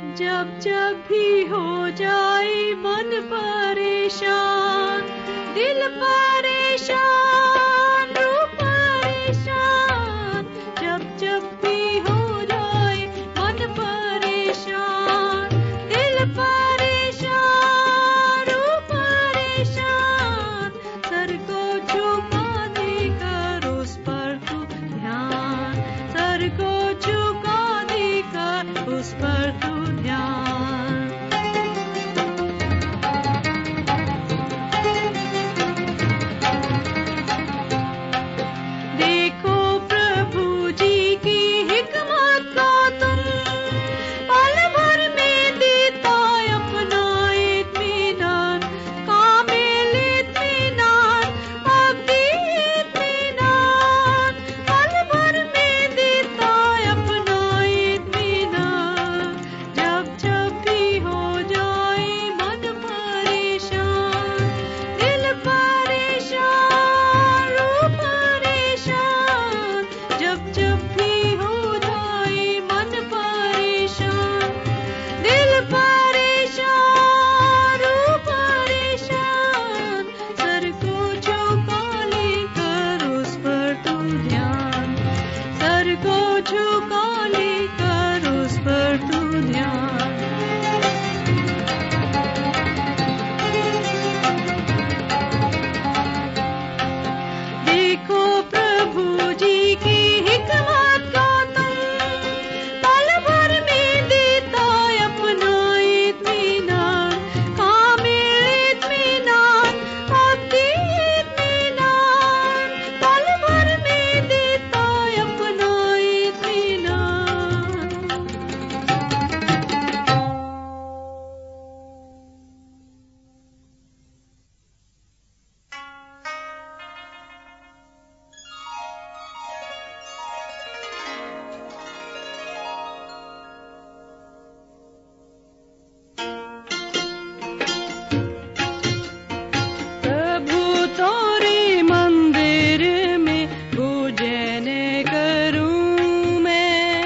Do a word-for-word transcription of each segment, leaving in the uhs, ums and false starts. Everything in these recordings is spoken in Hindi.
जब जब भी हो जाए मन परेशान, दिल परेशान, रूह परेशान, जब जब भी हो जाए मन परेशान, दिल परेशान, रूह परेशान, सर को झुका देकर उस पर तू ध्यान, सर को झुका देकर उस पर तू ध्यान। देखो प्रभु जी की हिकमत को तुम, पल भर में देता अपना इत्मीनान, कामिल इत्मीनान, अब्दी इत्मीनान, पल भर में देता अपना इत्मीनान। जब जब भी हो जाए मन परेशान, दिल परेशान, रूह परेशान, जब जब भी हो जाए मन परेशान, दिल परेशान, रूह परेशान, सर को झुका लेकर उस पर तू ध्यान, सर को झुका लेकर उस पर तू ध्यान। देखो प्रभु जी की हिकमत को तुम, पल भर में देता अपना इत्मीनान, कामिल इत्मीनान, अब्दी इत्मीनान, पल भर में देता अपना इत्मीनान। प्रभु तोरे मंदिर में पूजन करूं मैं,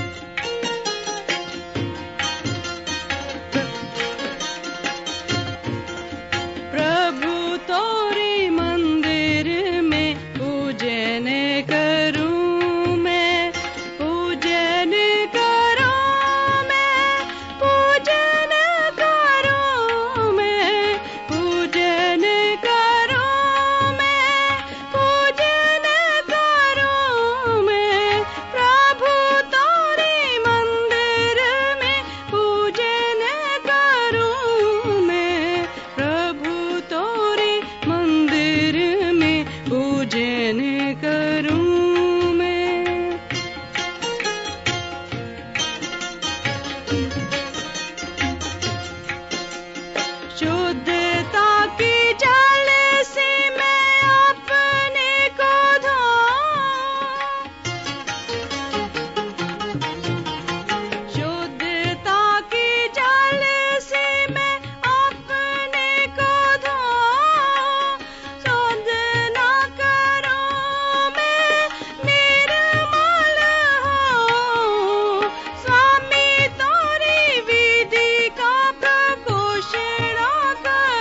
प्रभु तोरे मंदिर में पूजन करूं मैं, पूजन करूं मैं, पूजन करूं मैं, पूजन करूं मैं, पूजन करूं मैं, प्रभु तोरे मंदिर में पूजन करूं मैं, प्रभु तोरे मंदिर में पूजन करूं मैं। शुद्धता की जल से मैं अपने को धोऊं, शुद्धता की जल से मैं अपने को धोऊं, शुद्ध न करूं मैं, निर्मल हूँ, स्वामी तोरी विधि का प्रघोषणा करूं।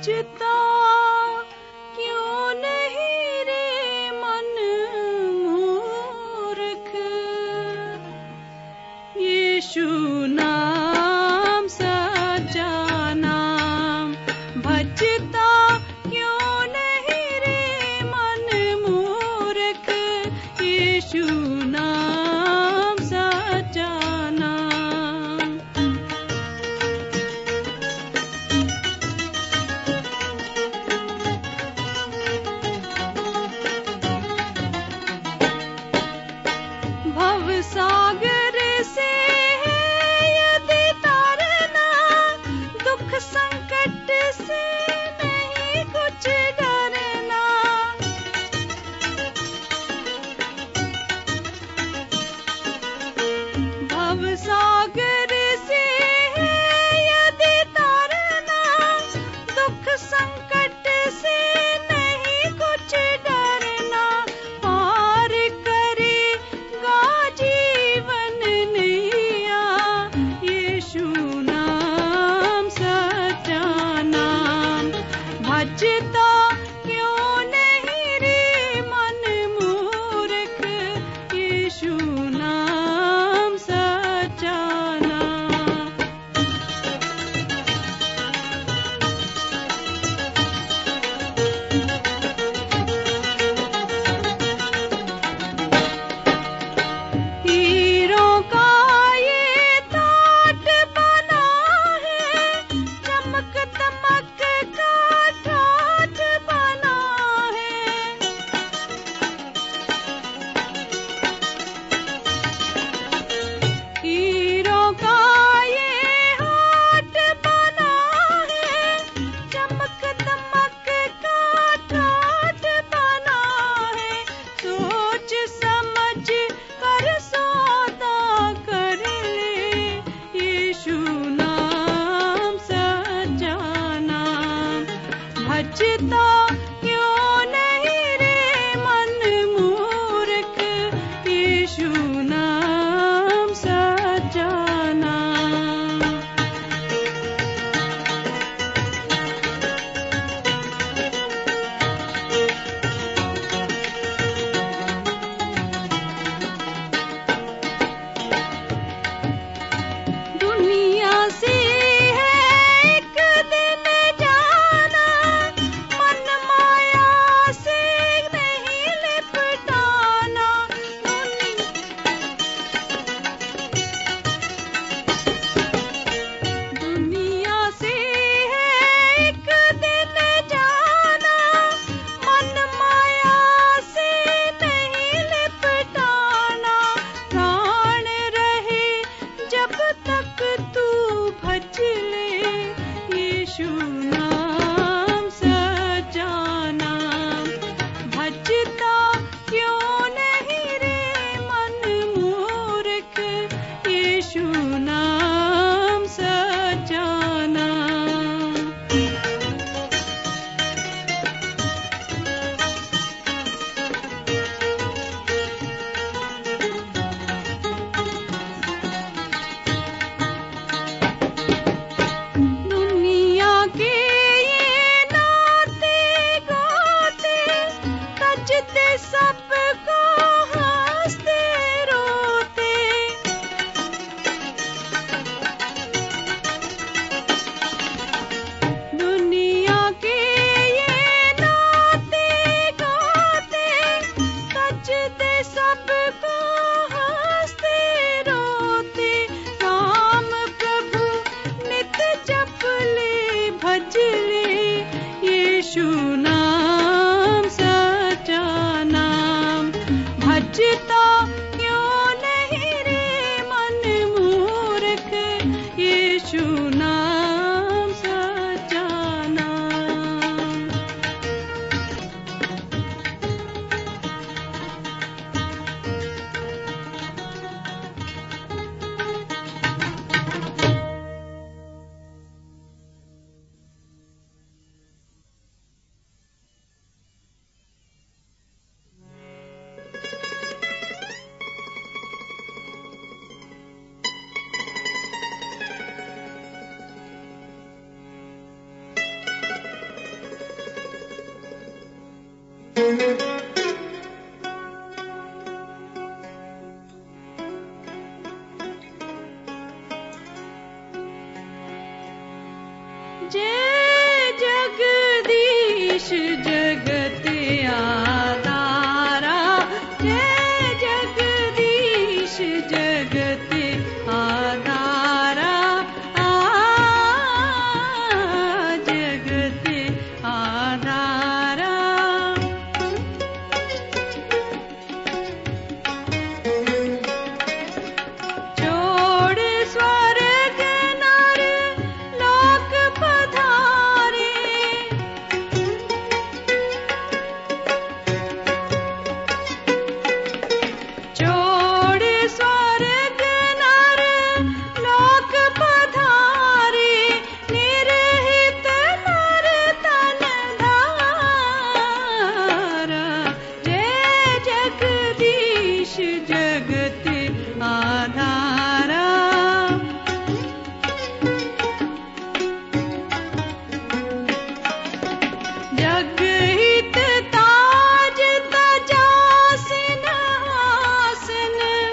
भजता क्यों नहीं रे मन मूर्ख, यीशु नाम सच्चा नाम, भजता क्यों नहीं रे मन मूर्ख, यीशु नाम सच्चा नाम। भवसागर से यदि तारना, दुख संकट से नहीं कुछ डरना, भवसागर से यदि तारना, दुख संकट से नहीं कुछ डरना, पार करेगा जीवन नैया, यीशु नाम सच्चा नाम, भजता क्यों नहीं रे मन मूर्ख, यीशु नाम सच्चा नाम। हीरों का ये ठाठ बना है, चमक दमक का ठाठ बना है, हीरों का ये हाथ बना है, चमक दमक का ठाठ बना है, सोच समझ कर सौदा कर ले, यीशु नाम सच्चा नाम, भजता क्यों नहीं रे मन मूर्ख, यीशु नाम सच्चा नाम। दुनिया से है एक दिन जाना, मन माया जय जगदीश जगत आधारा, जय जगदीश जगत आधारा, आ जगत आधारा। छोड़ स्वर्ग नर लोक पधारे, छोड़ स्वर्ग नर लोक पधारे, निरहित नर तन धारा, जय जगदीश जगत आधारा। जगहित ताज तजा सिंहासन,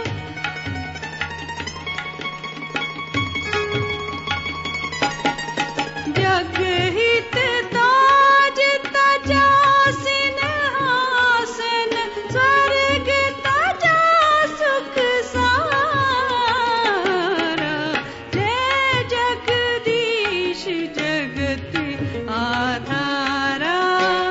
जगहित ताज तजा सिंहासन, स्वर्ग तजा सुख सारा, जय जगदीश जगत आधारा।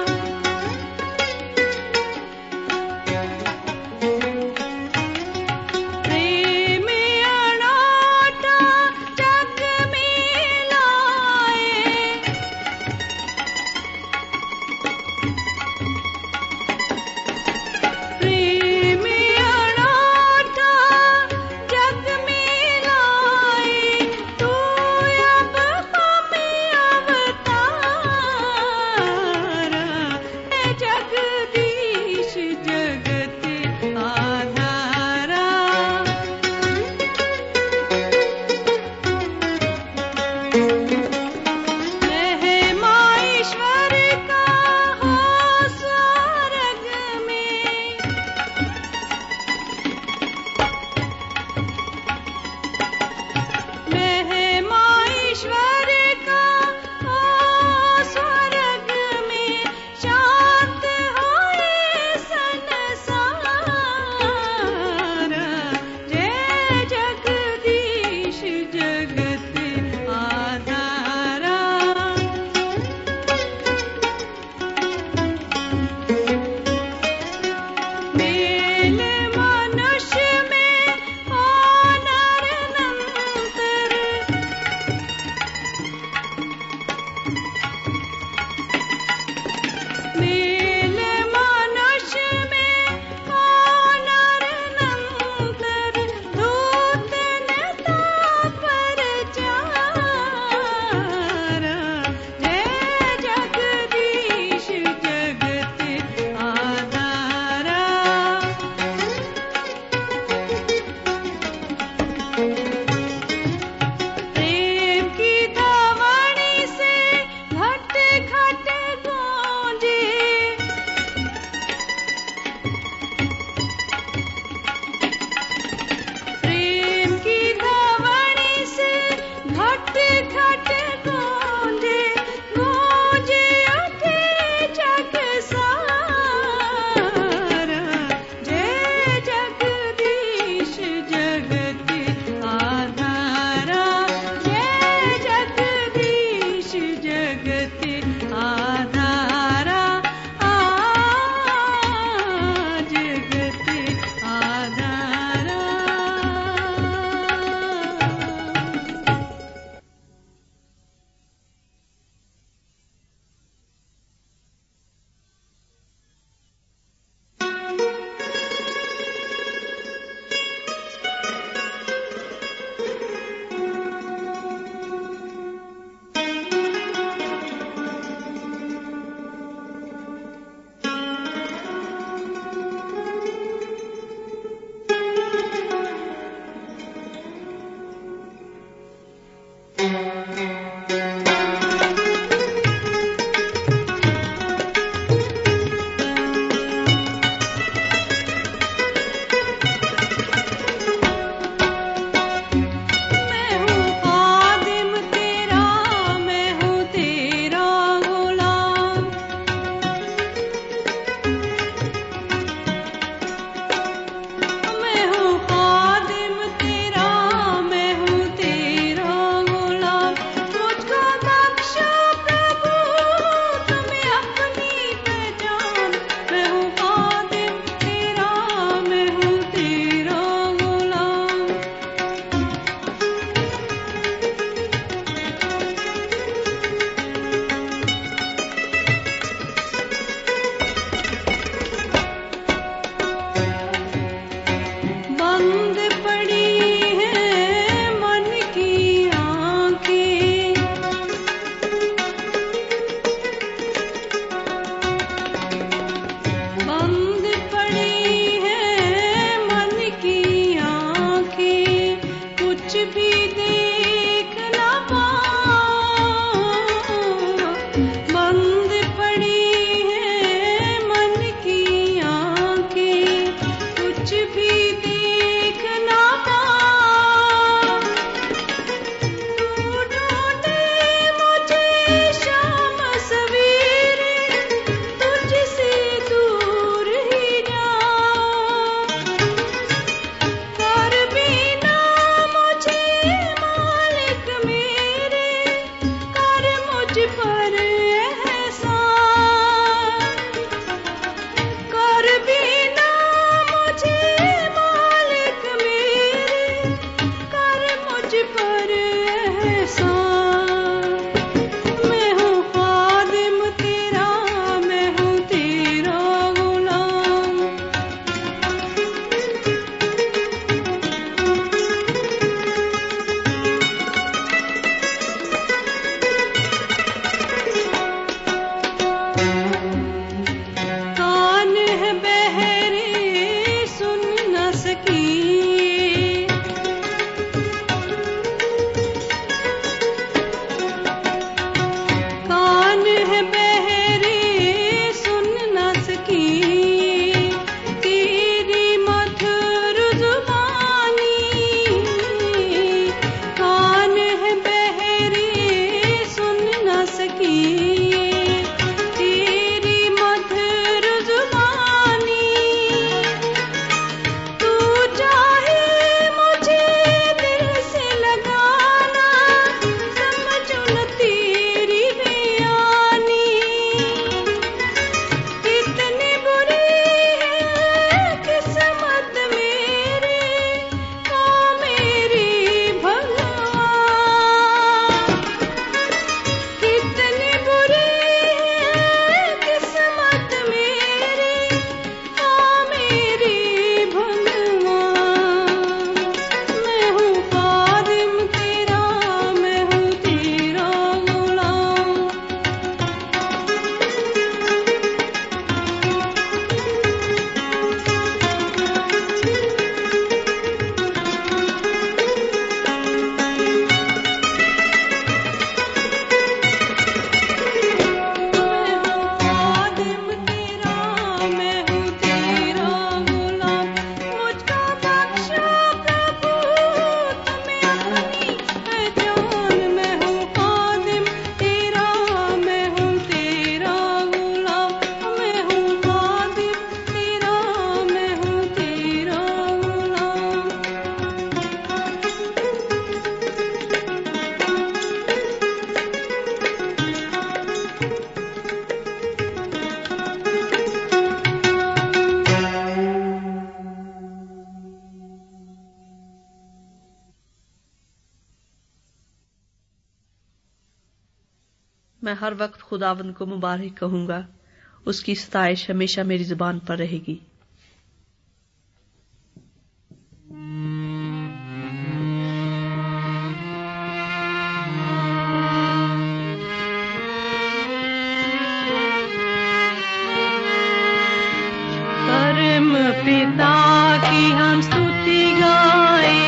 मैं हर वक्त खुदावंद को मुबारक कहूंगा, उसकी सताइश हमेशा मेरी जुबान पर रहेगी। परम पिता की हम स्तुति गाएं,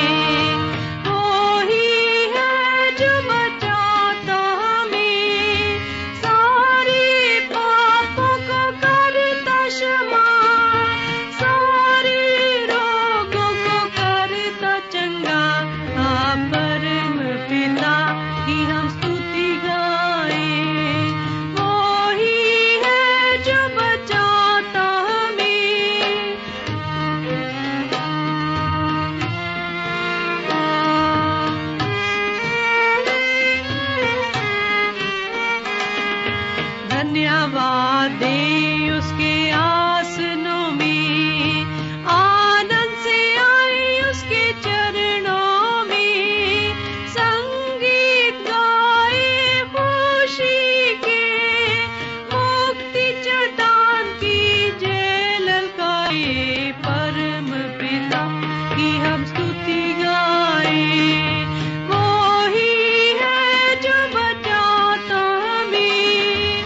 धन्यवाद दे उसके आसनों में, आनंद से आए उसके चरणों में, संगीत गाए खुशी के, मुक्ति चट्टान की जय ललकारे। परम पिता की हम स्तुति गाए, वो ही है जो बचाता हमें।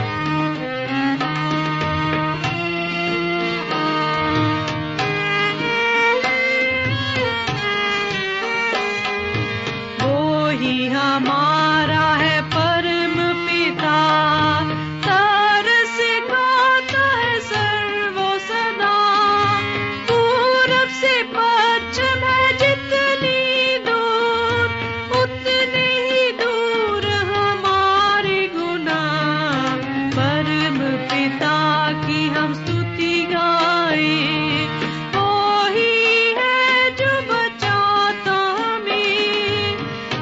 वो ही हमारा है परम पिता, तरस खाता है सर्वो सदा। पूरब से पश्चिम है जितनी दूर, उतने ही दूर हमारे गुनाह। परम पिता की हम स्तुति गाए, वो ही है जो बचाता हमें।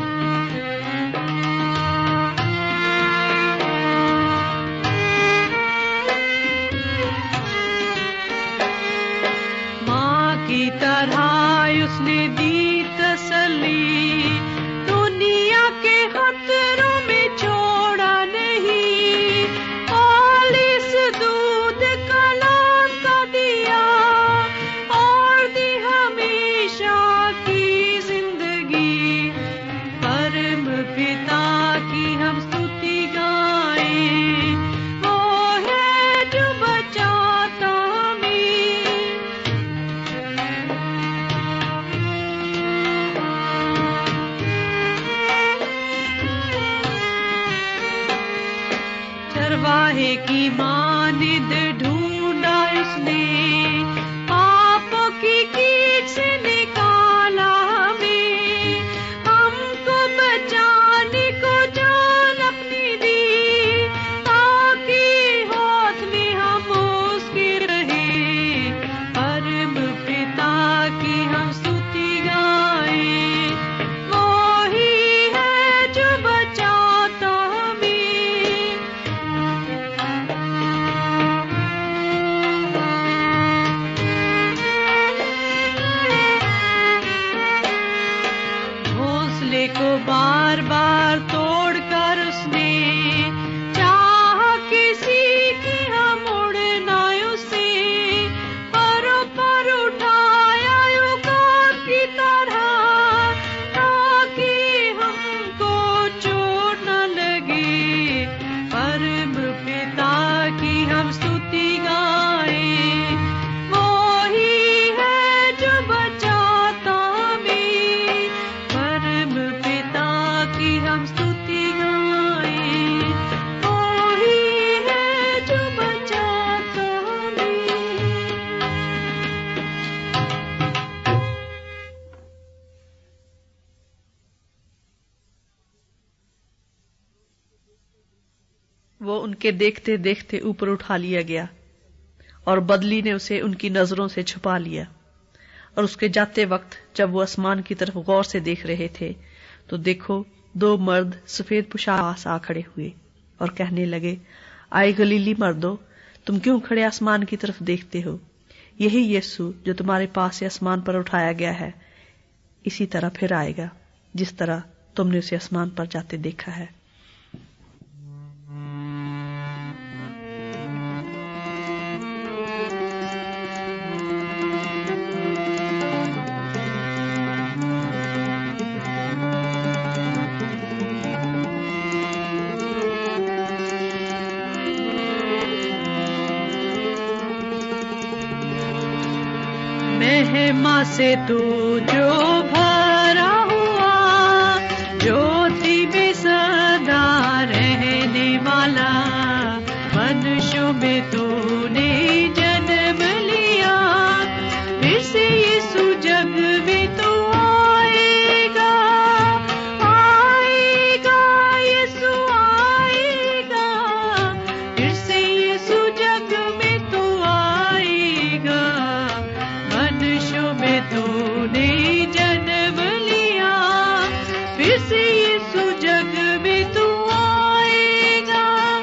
माँ की तरह उसने दी तसल्ली, दुनिया के खतरों में छोड़ा नहीं। खालिस दूध कलाम का दिया, और दी हमेशा की जिंदगी। परम पिता की हम स्तुति गाएं, वो है जो बचाता हमें। चरवाहे की मानिद ढूंढा उसने, पापों की कीट से निकाला हमें। हमको बचाने को जान अपनी दी, ताकि होठ में हम उसके रहे। परम पिता की हम स्तुति गाएं, वो ही है जो बचाता हमें। घोंसले को बार बार तोड़कर उसने, चाह किसी की हम उड़ना उसे। परों पर उठाया युगान की तरह, ताकि हमको चोट न लगे। परम पिता की हम स्तुति गाएं, वो ही है जो बचाता हमें। परम पिता की हम स्तुति गाएं, वो ही है जो बचाता हमें। वो उनके देखते देखते ऊपर उठा लिया गया, और बदली ने उसे उनकी नजरों से छुपा लिया। और उसके जाते वक्त जब वो आसमान की तरफ गौर से देख रहे थे, तो देखो दो मर्द सफेद पोशाक आ खड़े हुए और कहने लगे, आए गलीली मर्दो, तुम क्यों खड़े आसमान की तरफ देखते हो? यही यीशु जो तुम्हारे पास से आसमान पर उठाया गया है, इसी तरह फिर आएगा, जिस तरह तुमने उसे आसमान पर जाते देखा है। महिमा से तू जो भरा हुआ, ज्योति में सदा रहने वाला, मनुष्यों में तूने जन्म लिया, फिर से यीशु जग में तू आएगा, आएगा यीशु आएगा, फिर से यीशु जग में तू आएगा, मनुष्यों में तूने जन्म लिया, फिर से यीशु जग में तू आएगा।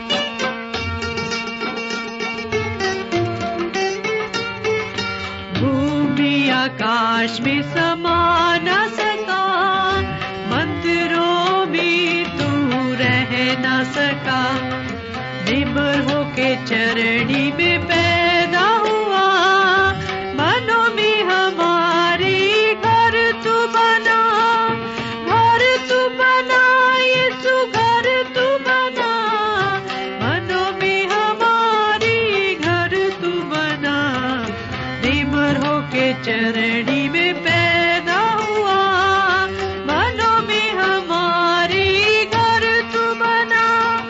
भूमि आकाश में समा न सका, मंदिरों में तू रह न सका, निमर होके चरणी में पैदा हुआ, मनों में हमारे घर तू बना, घर तू बना यीशु घर तू बना, मनों में हमारे घर तू बना, निमर होके चरणी में पैदा हुआ, मनों में हमारे घर तू बना।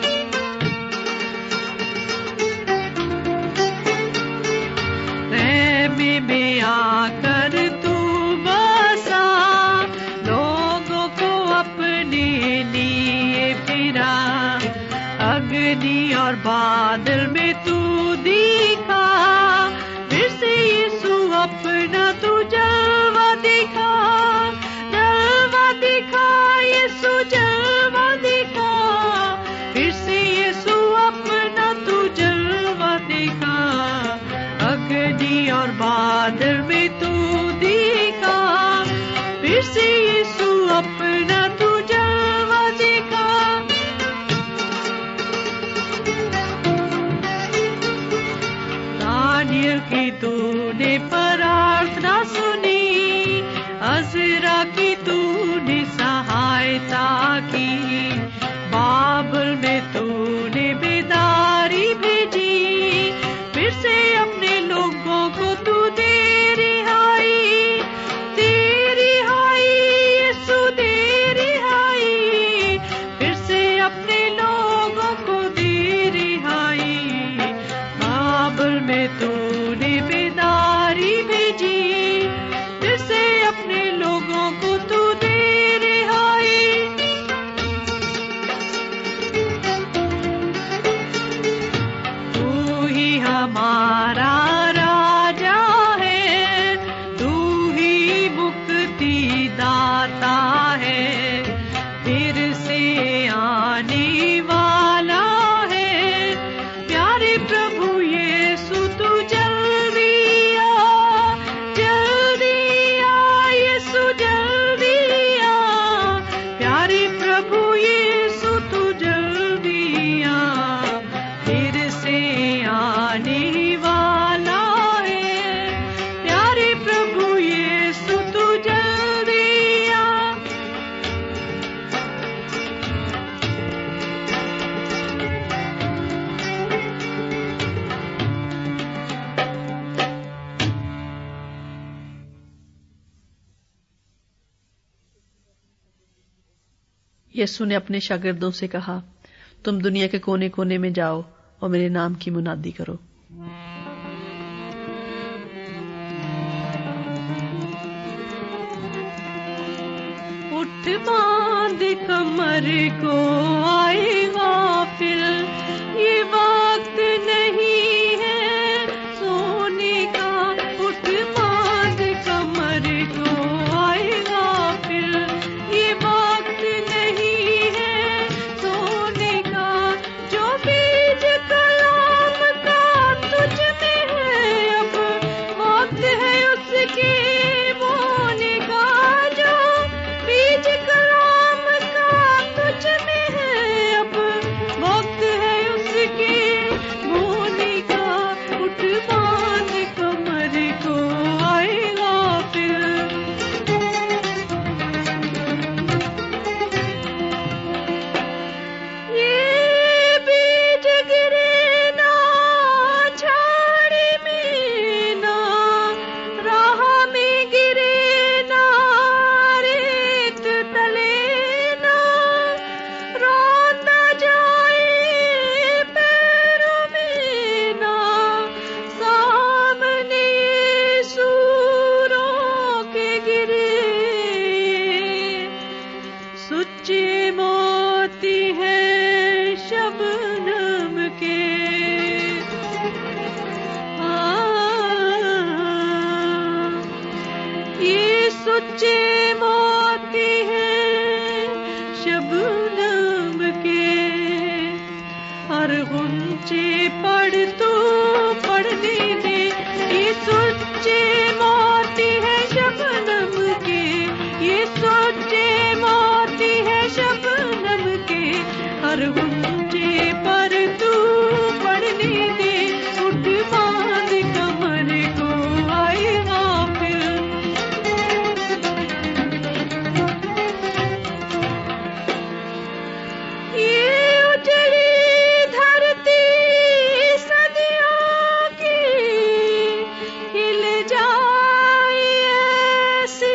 प्रेम में आकर तू बसा, लोगों को अपने लिए फिरा, अग्नि और बादल में तू दिखा, फिर से यीशु अपना तू जलवा दिखा, जलवा दिखा यीशु जलवा दिखा, फिर से यीशु अपना तू जलवा दिखा, अग्नि और बादल में तू दिखा, फिर से यीशु अपना तू जलवा दिखा। दानियल की तूने प्रार्थना सुनी, अज़रा की तूने सहायता की, बाबुल में तूने बेदारी भेजी, फिर से अपने लोगों को तू दे रिहाई, दे रिहाई यीशु दे रिहाई, फिर से अपने लोगों को दे रिहाई, बाबुल में तूने बेदारी भेजी, फिर से अपने लोगों को तू दे रिहाई। तू ही हमारा राजा है, तू ही मुक्ति दाता है, फिर से आने वाला है, प्यारे प्रभु यीशु तू जल्दी आ, जल्दी आ यीशु जल्दी आ, प्यारे प्रभु यीशु तू जल्दी आ, फिर से आने वाला है, प्यारे प्रभु यीशु तू जल्दी आ। यीशु ने अपने शागिर्दों से कहा, तुम दुनिया के कोने कोने में जाओ और मेरे नाम की मुनादी करो। उठ बांध कमर को आएगा फिर, ये वक्त नहीं है सोने का, उठ बांध कमर को आएगा फिर, ये वक्त नहीं है सोने का, जो बीज कलाम का तुझ में है अब वक्त है उसके बोने का, जो बीज कलाम का तुझ में है अब वक्त है सोचे मोती है शबनम के, हर गुंचे पढ़ तू पढ़ने दे। ये सोचे मोती है शबनम के, ये सोचे मोती है शबनम के, हर गुंचे पर तू पढ़ने दे। उठ बांध कमर को आएगा फिर, ये उजड़ी धरती सदियों की हिल जाए ऐसे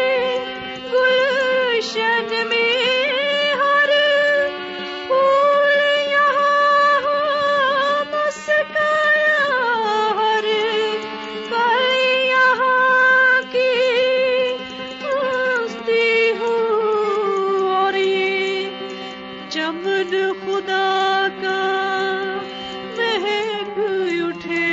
गुलशन में, हर फूल यहाँ हो मुस्काया, हर पल यहाँ की मस्ती हो। और ये चमन खुदा का महक उठे,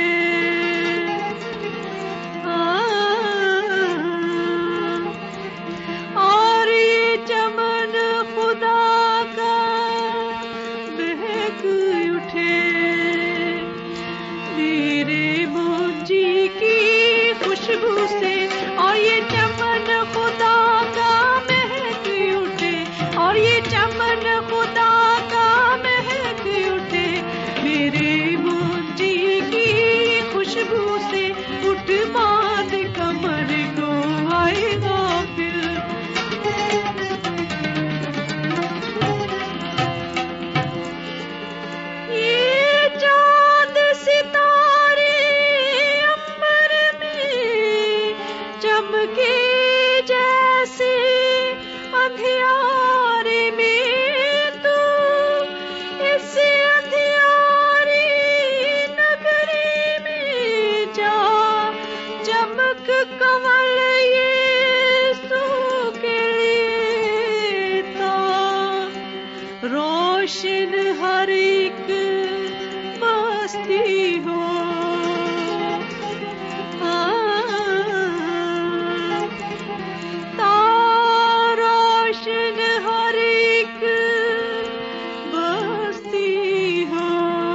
और ये चमन खुदा का महक उठे। मेरे मुंजी की खुशबू से और ये चमन खुदा का महक उठे, और ये चमन खुदा का महक उठे। मेरे मुंजी की खुशबू से उठ बांध कमर को आएगा फिर। ये चांद सितारे अंबर में चमके जैसे अंधियारे में, तू इस अंधियारी नगरी में जा। चमक कमल यीशु के लिए था, रोशन हर एक बस्ती हो। रोशन हर एक बस्ती हो।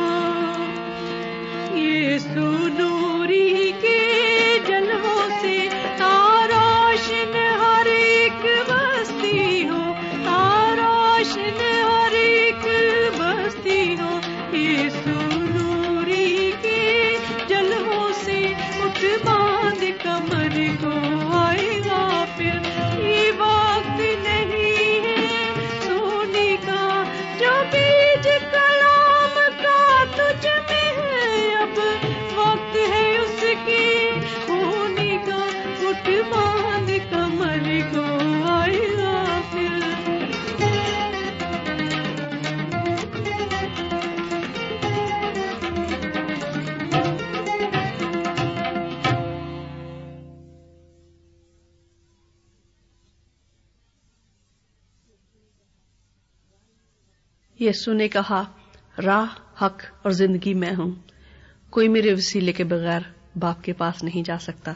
यीशु नूरी के जलवों से रोशन हर एक बस्ती हो, रोशन हर एक बस्ती हो। यीशु नूरी के जलवों से उठ बांध कमर को आएगा फिर। ये वक्त नहीं है सोने का जो बीज कलाम का तुझ में है, अब वक्त है उसके होने का। उठ बांध कमर को आएगा फिर। यीशु ने कहा, राह, हक और जिंदगी मैं हूं, कोई मेरे वसीले के बगैर बाप के पास नहीं जा सकता।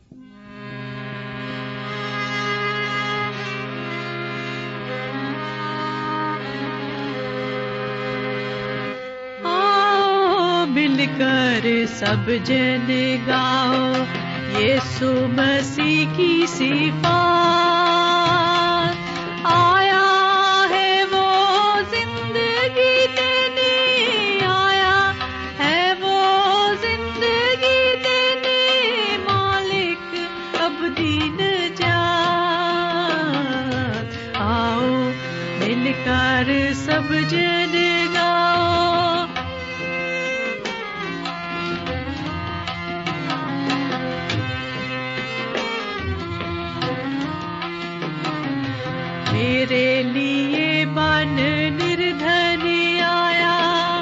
आओ मिलकर सब जन गाओ यीशु मसीह की सिफात। आया है वो जिंदगी देने, आया है वो जिंदगी देने, मालिक अब्दी नजात। आओ मिलकर सब जन गाओ। मेरे लिए बन निर्धन आया,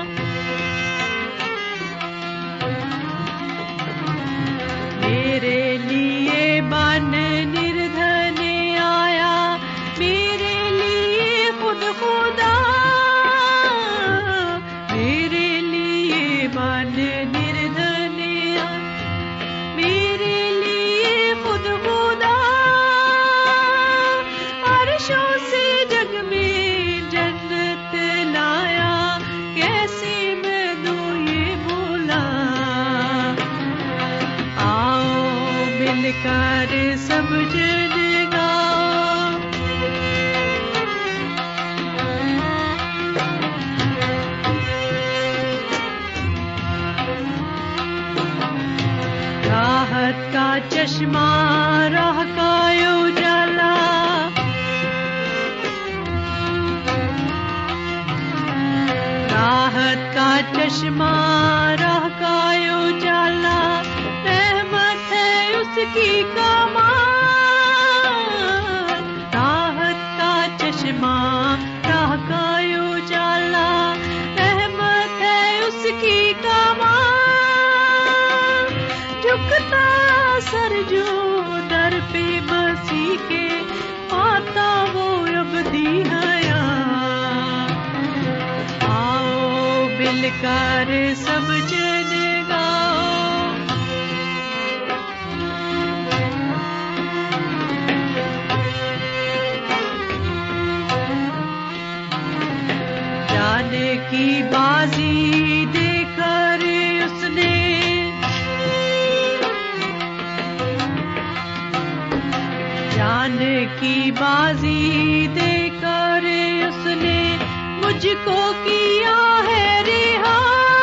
मेरे लिए बन निर्धन आया, मेरे लिए खुद खुदा, मेरे लिए बन निर्धन आया, मेरे लिए खुद खुदा मिलकर समझने गाओ। राहत का चश्मा राह का उजाला, राहत का चश्मा राह का उजाला, रहमत है उसकी कमान। राहत का चश्मा राह का उजाला, रहमत है उसकी कमान। झुकता सर जो दर पे मसीह के, पाता वो अबदी हयात। आओ मिलकर समझने गाओ। जाने की बाजी देकर उसने, जाने की बाजी देकर उसने मुझको किया है रिहा।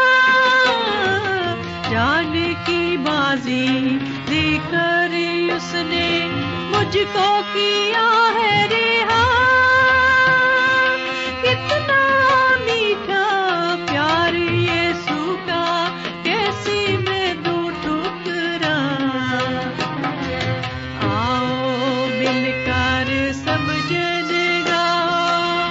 जाने की बाजी देकर उसने मुझको किया है रिहा। कितना मीठा प्यार यीशु का, कैसी मैं दो ठुकरा। आओ मिलकर समझने गाओ।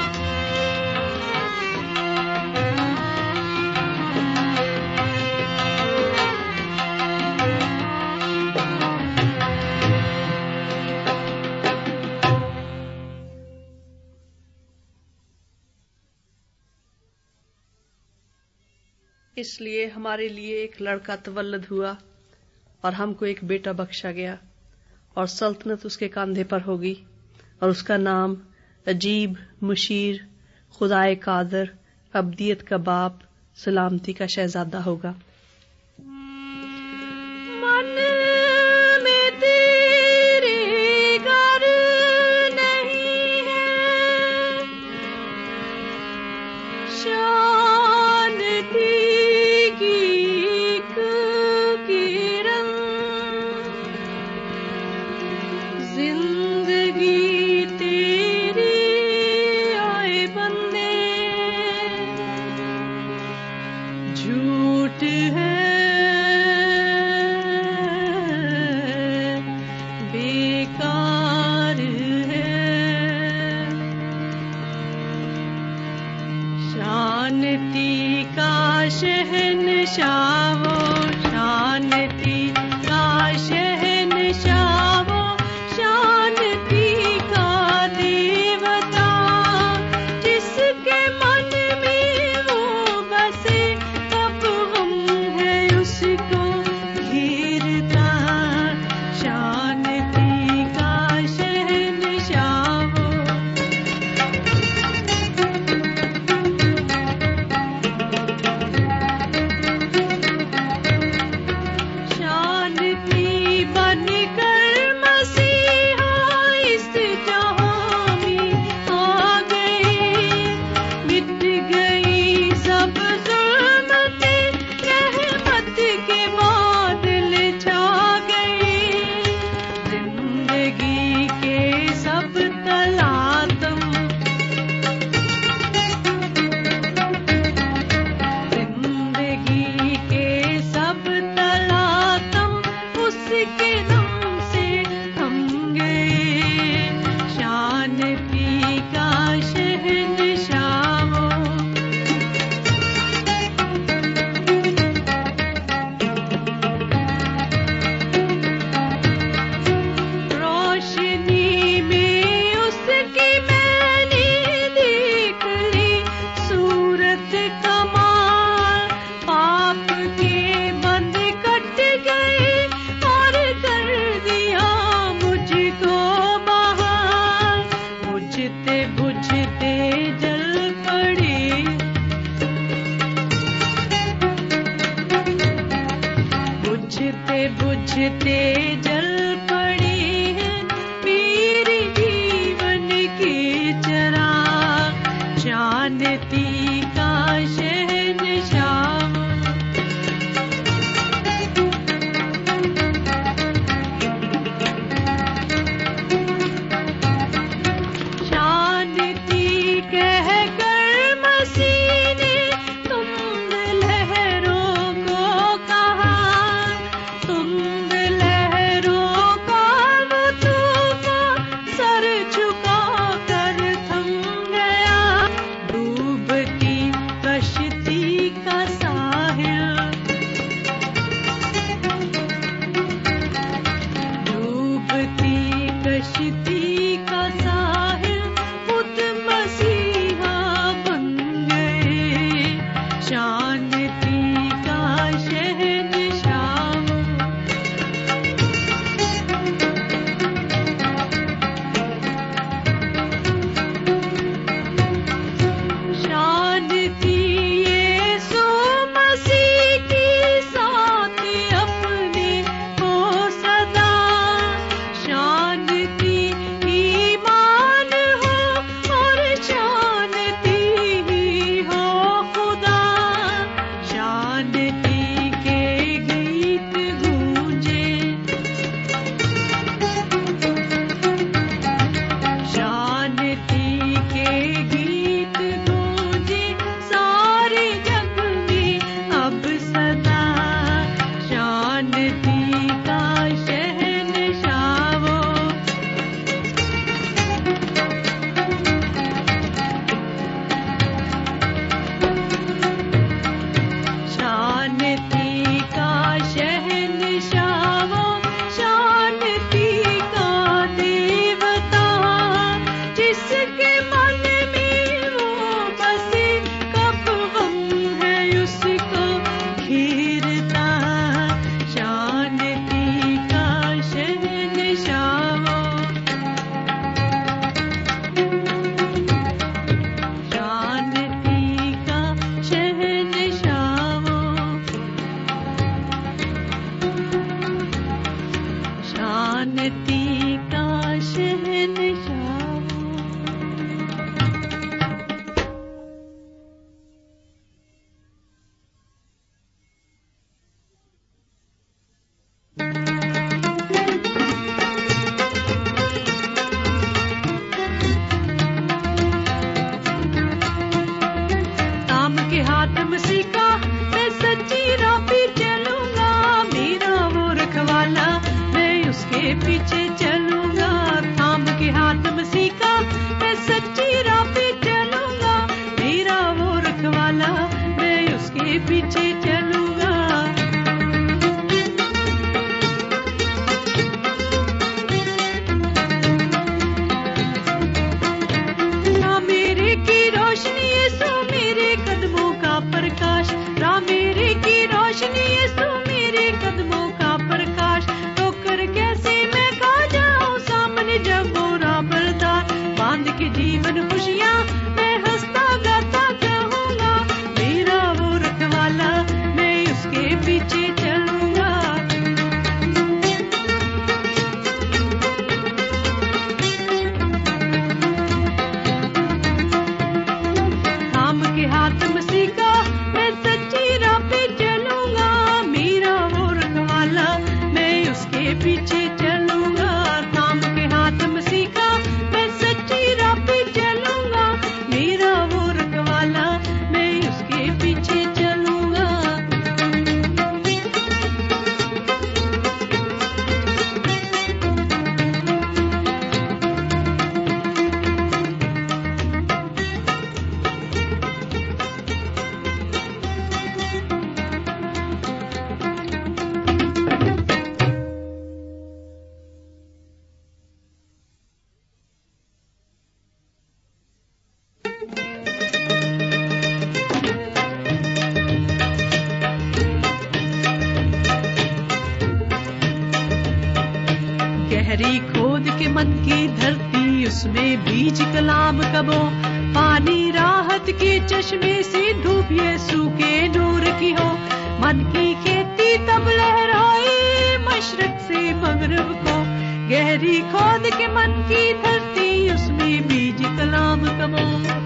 इसलिए हमारे लिए एक लड़का तवल्लद हुआ और हमको एक बेटा बख्शा गया, और सल्तनत उसके कांधे पर होगी, और उसका नाम अजीब, मुशीर, खुदाए कादर, अब्दियत का बाप, सलामती का शहजादा होगा। मन में तेरे घर नहीं है, शांति की एक किरण, जिंदगी तेरी आए बंदे, झूठ है बेकार है। शांति का शहंशाह वो, शांति का शहंशाह वो, शांति का देवता, जिसके मन में वो बसे, तब हम है उसको घेरता। शांति का शहंशाह वो, शांति बनकर मसीहा इस जहां में आ गए। मिट गई सब ज़ुल्मतें, रहमत के बादल छा गए। जिंदगी के सब तलातम, जिंदगी के सब तलातम उसके दम से थम गए। शांति का शहंशाह वो, रोशनी में उसकी मैंने देख ली सूरत कमाल। पाप के बंद कट गए और कर दिया मुझको बहाल। बुझते बुझते जल पड़े, बुझते बुझते जल उन्नति का शहंशाह। ताम के हाथ मसीह का मैं सच्ची राह पे चलूंगा, मेरा वो रखवाला मैं उसके पीछे चलूंगा। थाम के हाथ मसीह का मैं सच्ची राह पे चलूंगा, मेरा वो रखवाला मैं उसके पीछे चलूंगा। राह मेरे की रोशनी यीशु मेरे कदमों का प्रकाश, राह मेरे की रोशनी यीशु मेरे कदमों का प्रकाश। ठोकर कैसे मैं खा जाऊं सामने जब वो राह बरदार, बांध के जीवन खुशियां मैं हंसता गाता कहूंगा, मेरा वो रखवाला मैं उसके पीछे चलूंगा। थाम के हाथ मसीह का मैं सच्ची राह पे चलूंगा, मेरा वो रखवाला मैं उसके पीछे चलूंगा। थाम के हाथ मसीह का मैं सच्ची राह पे चलूंगा, मेरा वो रखवाला मैं उसके पीछे चलूंगा। गहरी खोद के मन की धरती उसमें बीज कलाम कबो, पानी राहत के चश्मे से धूप यीशु के नूर की हो। मन की खेती तब लहराए मशरक से मगरब को, गहरी खोद के मन की धरती उसमें बीज कलाम कबो।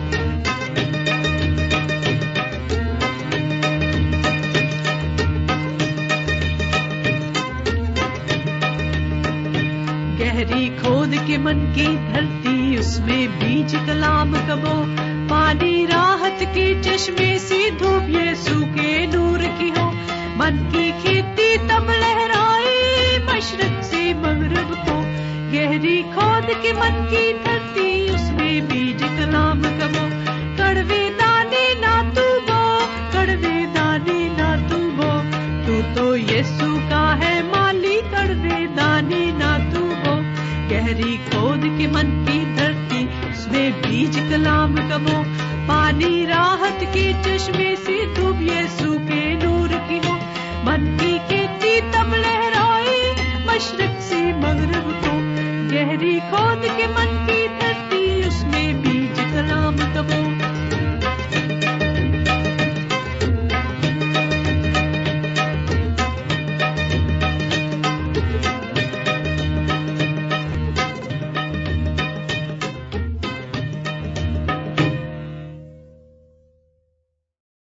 गहरी खोद के मन की धरती उसमें बीज कलाम कबो, पानी राहत के चश्मे से धूप यीशु के नूर की हो। मन की खेती तब लहराए मशरक से मगरब को, गहरी खोद के मन की धरती उसमें बीज कलाम कबो। कड़वे दाने ना तू बो, कड़वे दाने ना तू बो, तू तो यीशु का है माली, कड़वे दाने ना तू बो। गहरी खोद के मन की धरती उसमें बीज कलाम कबो, पानी राहत के चश्मे से धूप यीशु के नूर की हो। मन की खेती तब लहराए मशरक से मगरब को, गहरी खोद के मन की धरती उसमें बीज कलाम कबो।